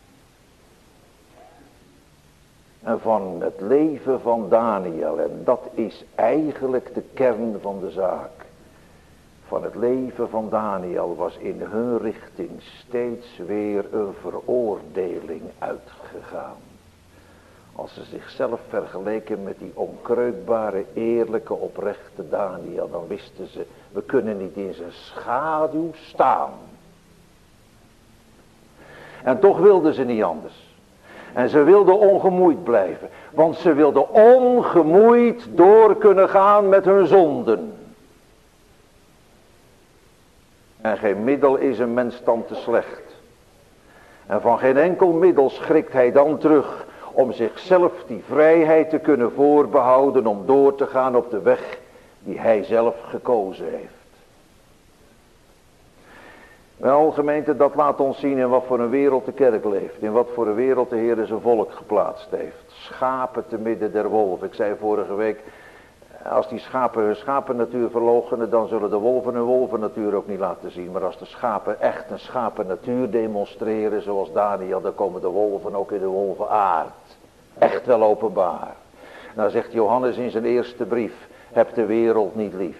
En van het leven van Daniel. En dat is eigenlijk de kern van de zaak. Van het leven van Daniel was in hun richting steeds weer een veroordeling uitgegaan. Als ze zichzelf vergeleken met die onkreukbare, eerlijke, oprechte Daniel, dan wisten ze, we kunnen niet in zijn schaduw staan. En toch wilden ze niet anders. En ze wilden ongemoeid blijven. Want ze wilden ongemoeid door kunnen gaan met hun zonden. En geen middel is een mens dan te slecht. En van geen enkel middel schrikt hij dan terug om zichzelf die vrijheid te kunnen voorbehouden om door te gaan op de weg die hij zelf gekozen heeft. Wel, gemeente, dat laat ons zien in wat voor een wereld de kerk leeft. In wat voor een wereld de Heer zijn volk geplaatst heeft. Schapen te midden der wolven. Ik zei vorige week, als die schapen hun schapennatuur verloochenen, dan zullen de wolven hun wolvennatuur ook niet laten zien. Maar als de schapen echt een schapennatuur demonstreren, zoals Daniel, dan komen de wolven ook in de wolvenaard. Echt wel openbaar. Nou zegt Johannes in zijn eerste brief, heb de wereld niet lief.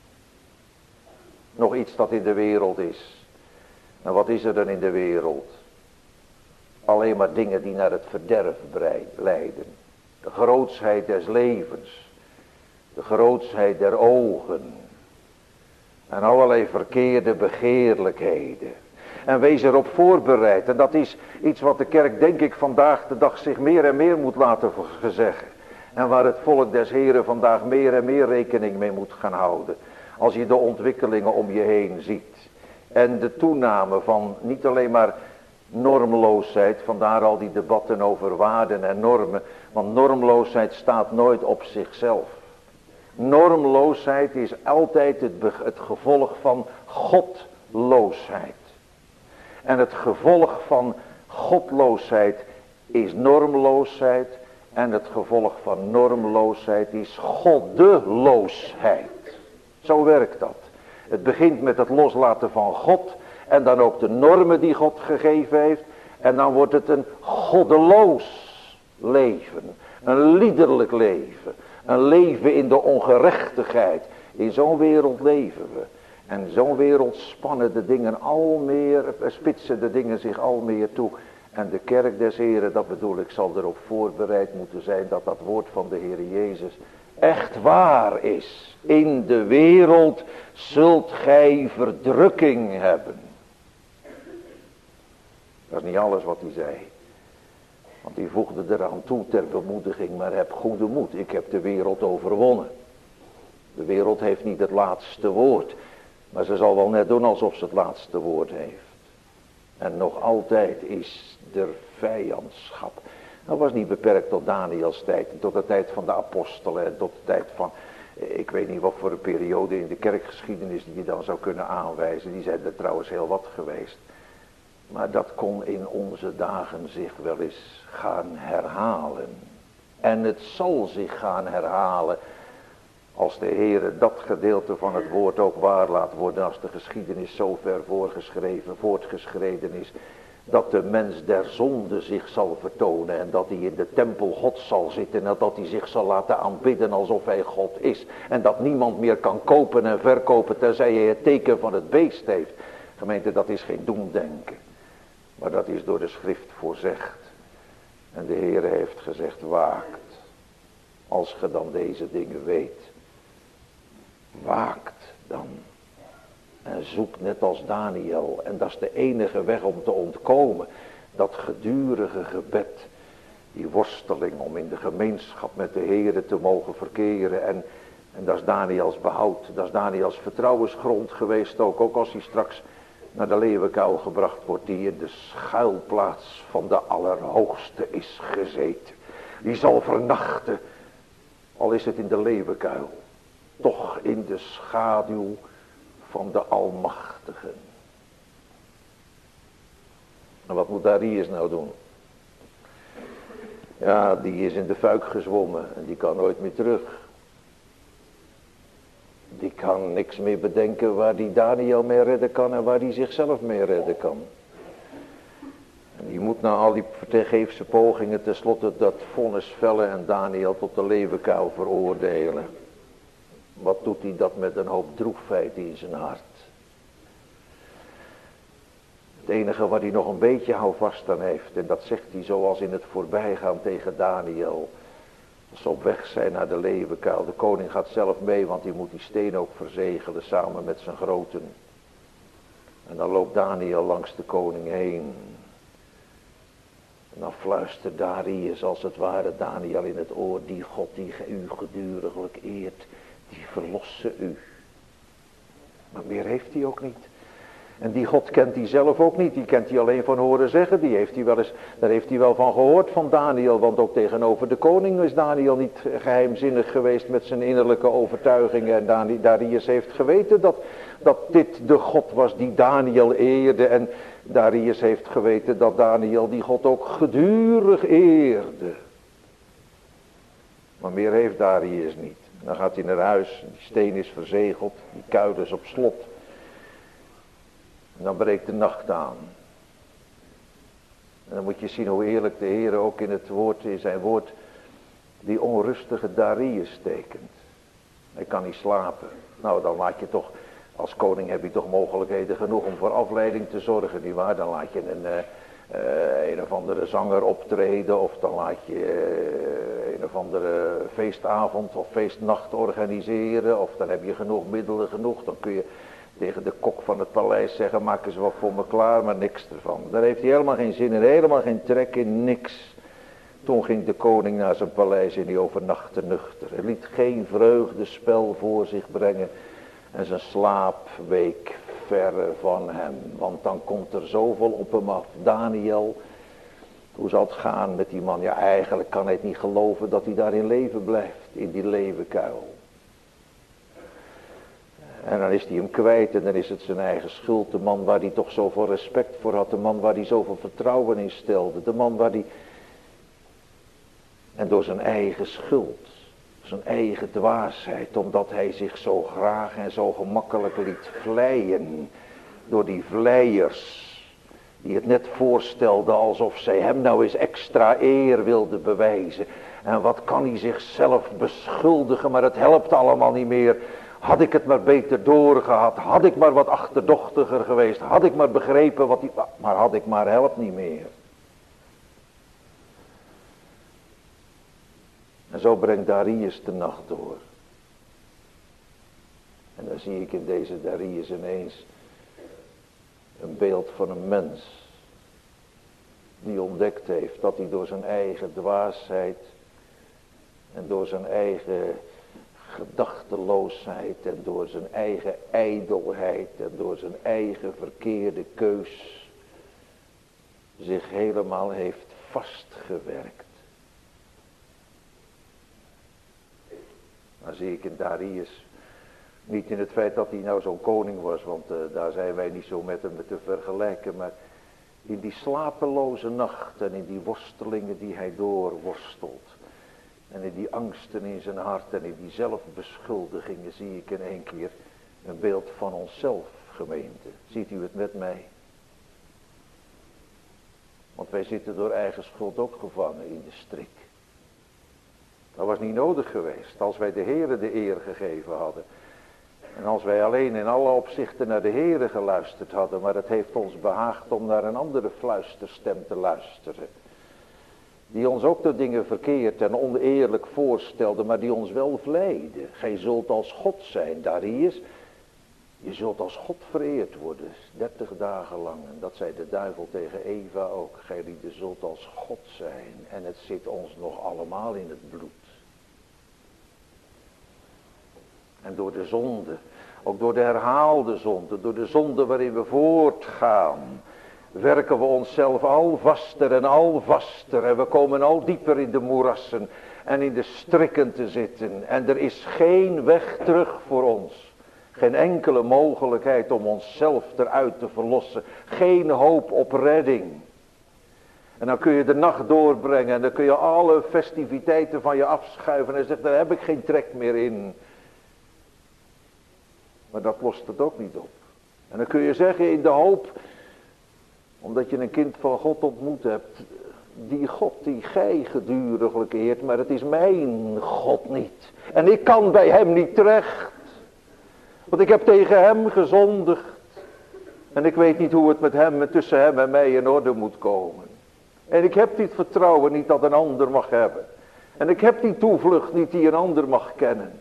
Nog iets dat in de wereld is. En wat is er dan in de wereld? Alleen maar dingen die naar het verderf leiden. De grootsheid des levens. De grootsheid der ogen. En allerlei verkeerde begeerlijkheden. En wees erop voorbereid. En dat is iets wat de kerk denk ik vandaag de dag zich meer en meer moet laten gezeggen. En waar het volk des Heren vandaag meer en meer rekening mee moet gaan houden. Als je de ontwikkelingen om je heen ziet. En de toename van niet alleen maar normloosheid, vandaar al die debatten over waarden en normen. Want normloosheid staat nooit op zichzelf. Normloosheid is altijd het gevolg van godloosheid. En het gevolg van godloosheid is normloosheid. En het gevolg van normloosheid is goddeloosheid. Zo werkt dat. Het begint met het loslaten van God. En dan ook de normen die God gegeven heeft. En dan wordt het een goddeloos leven. Een liederlijk leven. Een leven in de ongerechtigheid. In zo'n wereld leven we. En zo'n wereld spannen de dingen spitsen de dingen zich al meer toe. En de kerk des Heren, dat bedoel ik, zal erop voorbereid moeten zijn dat dat woord van de Heer Jezus echt waar is. In de wereld zult gij verdrukking hebben. Dat is niet alles wat hij zei. Want hij voegde eraan toe ter bemoediging, maar heb goede moed. Ik heb de wereld overwonnen. De wereld heeft niet het laatste woord. Maar ze zal wel net doen alsof ze het laatste woord heeft. En nog altijd is er vijandschap. Dat was niet beperkt tot Daniels tijd. Tot de tijd van de apostelen. En tot de tijd van Ik weet niet wat voor een periode in de kerkgeschiedenis die je dan zou kunnen aanwijzen. Die zijn er trouwens heel wat geweest. Maar dat kon in onze dagen zich wel eens gaan herhalen. En het zal zich gaan herhalen als de Heer dat gedeelte van het woord ook waar laat worden. Als de geschiedenis zo ver voortgeschreden is. Dat de mens der zonde zich zal vertonen. En dat hij in de tempel Gods zal zitten. En dat hij zich zal laten aanbidden alsof hij God is. En dat niemand meer kan kopen en verkopen tenzij hij het teken van het beest heeft. Gemeente, dat is geen doemdenken. Maar dat is door de schrift voorzegd. En de Heer heeft gezegd, waakt. Als ge dan deze dingen weet. Waakt dan. En zoek net als Daniel. En dat is de enige weg om te ontkomen. Dat gedurige gebed. Die worsteling om in de gemeenschap met de Heer te mogen verkeren. En dat is Daniels behoud. Dat is Daniels vertrouwensgrond geweest ook. Ook als hij straks naar de leeuwenkuil gebracht wordt. Die in de schuilplaats van de Allerhoogste is gezeten. Die zal vernachten. Al is het in de leeuwenkuil. Toch in de schaduw van de Almachtige. En wat moet Darius nou doen? Ja, die is in de fuik gezwommen en die kan nooit meer terug. Die kan niks meer bedenken waar die Daniel mee redden kan en waar die zichzelf mee redden kan. En die moet na al die vergeefse pogingen tenslotte dat vonnis vellen en Daniel tot de leeuwenkuil veroordelen. Wat doet hij dat met een hoop droefheid in zijn hart? Het enige wat hij nog een beetje houvast aan heeft, en dat zegt hij zoals in het voorbijgaan tegen Daniel. Als ze op weg zijn naar de leeuwenkuil. De koning gaat zelf mee, want hij moet die steen ook verzegelen samen met zijn groten. En dan loopt Daniel langs de koning heen. En dan fluistert Darius als het ware Daniel in het oor. Die God die u geduriglijk eert, die verlosse u. Maar meer heeft hij ook niet. En die God kent hij zelf ook niet. Die kent hij alleen van horen zeggen. Daar heeft hij wel van gehoord van Daniel. Want ook tegenover de koning is Daniel niet geheimzinnig geweest met zijn innerlijke overtuigingen. En Darius heeft geweten dat dit de God was die Daniel eerde. En Darius heeft geweten dat Daniel die God ook gedurig eerde. Maar meer heeft Darius niet. Dan gaat hij naar huis. Die steen is verzegeld. Die kuil is op slot. En dan breekt de nacht aan. En dan moet je zien hoe eerlijk de Heer ook in zijn woord, die onrustige Darius tekent. Hij kan niet slapen. Nou, dan laat je toch, als koning heb je toch mogelijkheden genoeg om voor afleiding te zorgen, nietwaar? Dan laat je een of andere zanger optreden, of dan laat je een of andere feestavond of feestnacht organiseren, of dan heb je middelen genoeg, dan kun je tegen de kok van het paleis zeggen, maak eens wat voor me klaar, maar niks ervan. Daar heeft hij helemaal geen zin in, helemaal geen trek in, niks. Toen ging de koning naar zijn paleis en die overnachtte nuchter. Hij liet geen vreugdespel voor zich brengen en zijn slaap week verre van hem. Want dan komt er zoveel op hem af. Daniel, hoe zal het gaan met die man? Ja, eigenlijk kan hij het niet geloven dat hij daar in leven blijft, in die leeuwenkuil. En dan is hij hem kwijt en dan is het zijn eigen schuld. De man waar hij toch zoveel respect voor had. De man waar hij zoveel vertrouwen in stelde. De man waar hij... En door zijn eigen schuld. Zijn eigen dwaasheid. Omdat hij zich zo graag en zo gemakkelijk liet vleien. Door die vleiers. Die het net voorstelden alsof zij hem nou eens extra eer wilden bewijzen. En wat kan hij zichzelf beschuldigen. Maar het helpt allemaal niet meer. Had ik het maar beter doorgehad. Had ik maar wat achterdochtiger geweest. Had ik maar begrepen wat hij... Maar had ik maar helpt niet meer. En zo brengt Darius de nacht door. En dan zie ik in deze Darius ineens een beeld van een mens. Die ontdekt heeft dat hij door zijn eigen dwaasheid en door zijn eigen gedachteloosheid en door zijn eigen ijdelheid en door zijn eigen verkeerde keus zich helemaal heeft vastgewerkt. Maar zie ik in Darius. Niet in het feit dat hij nou zo'n koning was, want daar zijn wij niet zo met hem te vergelijken. Maar in die slapeloze nacht en in die worstelingen die hij doorworstelt. En in die angsten in zijn hart en in die zelfbeschuldigingen zie ik in één keer een beeld van onszelf, gemeente. Ziet u het met mij? Want wij zitten door eigen schuld ook gevangen in de strik. Dat was niet nodig geweest als wij de Heere de eer gegeven hadden. En als wij alleen in alle opzichten naar de Heere geluisterd hadden. Maar het heeft ons behaagd om naar een andere fluisterstem te luisteren. Die ons ook de dingen verkeerd en oneerlijk voorstelde, maar die ons wel vleide. Gij zult als God zijn, Darius. Je zult als God vereerd worden, 30 dagen lang. En dat zei de duivel tegen Eva ook. Gij lieden zult als God zijn. En het zit ons nog allemaal in het bloed. En door de zonde, ook door de herhaalde zonde, door de zonde waarin we voortgaan, werken we onszelf al vaster en al vaster. En we komen al dieper in de moerassen en in de strikken te zitten. En er is geen weg terug voor ons. Geen enkele mogelijkheid om onszelf eruit te verlossen. Geen hoop op redding. En dan kun je de nacht doorbrengen en dan kun je alle festiviteiten van je afschuiven. En zegt, daar heb ik geen trek meer in. Maar dat lost het ook niet op. En dan kun je zeggen in de hoop, omdat je een kind van God ontmoet hebt, die God die gij geduriglijk eert, maar het is mijn God niet. En ik kan bij hem niet terecht. Want ik heb tegen hem gezondigd. En ik weet niet hoe het met hem en tussen hem en mij in orde moet komen. En ik heb dit vertrouwen niet dat een ander mag hebben. En ik heb die toevlucht niet die een ander mag kennen.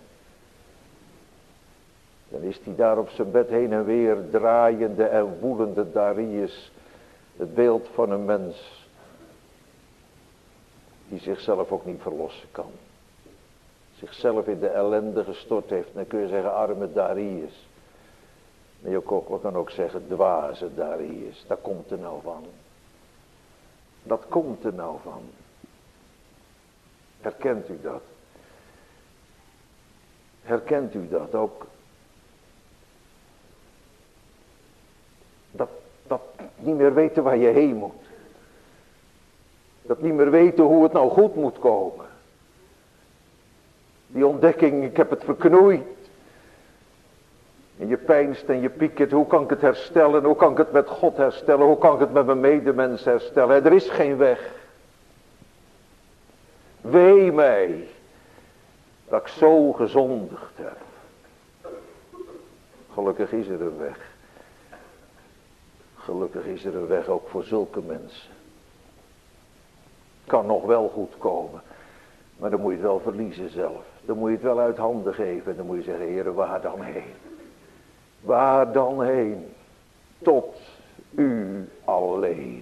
Dan is hij daar op zijn bed heen en weer draaiende en woelende Darius. Het beeld van een mens die zichzelf ook niet verlossen kan. Zichzelf in de ellende gestort heeft. Dan kun je zeggen arme Darius. Maar je kan ook zeggen dwaze Darius. Daar komt er nou van. Dat komt er nou van. Herkent u dat? Herkent u dat ook? Dat niet meer weten waar je heen moet. Dat niet meer weten hoe het nou goed moet komen. Die ontdekking, ik heb het verknoeid. En je pijnst en je piekert, hoe kan ik het herstellen? Hoe kan ik het met God herstellen? Hoe kan ik het met mijn medemens herstellen? En er is geen weg. Wee mij, dat ik zo gezondigd heb. Gelukkig is er een weg. Gelukkig is er een weg ook voor zulke mensen. Kan nog wel goed komen. Maar dan moet je het wel verliezen zelf. Dan moet je het wel uit handen geven. En dan moet je zeggen, Heere, waar dan heen? Waar dan heen? Tot u alleen.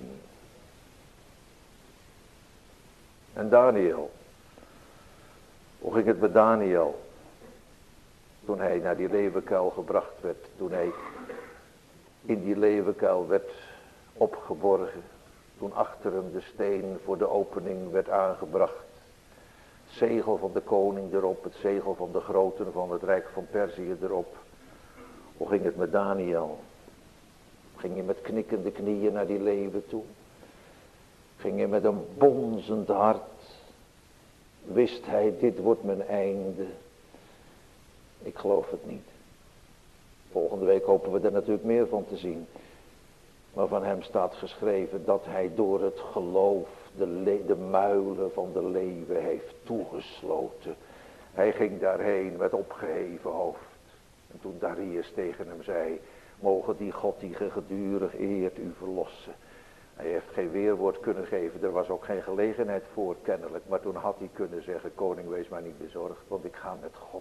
En Daniel. Hoe ging het met Daniel? Toen hij naar die leeuwenkuil gebracht werd. Toen hij in die leeuwenkuil werd opgeborgen. Toen achter hem de steen voor de opening werd aangebracht. Het zegel van de koning erop. Het zegel van de groten van het rijk van Perzië erop. Hoe ging het met Daniel? Ging je met knikkende knieën naar die leeuwen toe? Ging je met een bonzend hart? Wist hij, dit wordt mijn einde? Ik geloof het niet. Volgende week hopen we er natuurlijk meer van te zien. Maar van hem staat geschreven dat hij door het geloof de muilen van de leeuwen heeft toegesloten. Hij ging daarheen met opgeheven hoofd. En toen Darius tegen hem zei, mogen die God die ge gedurig eert u verlossen. Hij heeft geen weerwoord kunnen geven, er was ook geen gelegenheid voor kennelijk. Maar toen had hij kunnen zeggen, koning wees maar niet bezorgd, want ik ga met God.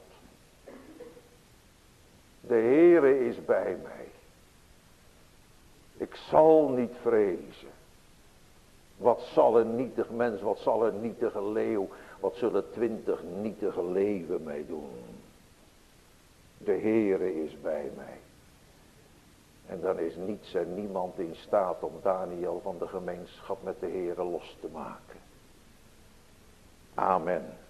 De Heere is bij mij. Ik zal niet vrezen. Wat zal een nietig mens, wat zal een nietige leeuw, wat zullen 20 nietige leeuwen mij doen? De Heere is bij mij. En dan is niets en niemand in staat om Daniel van de gemeenschap met de Heere los te maken. Amen.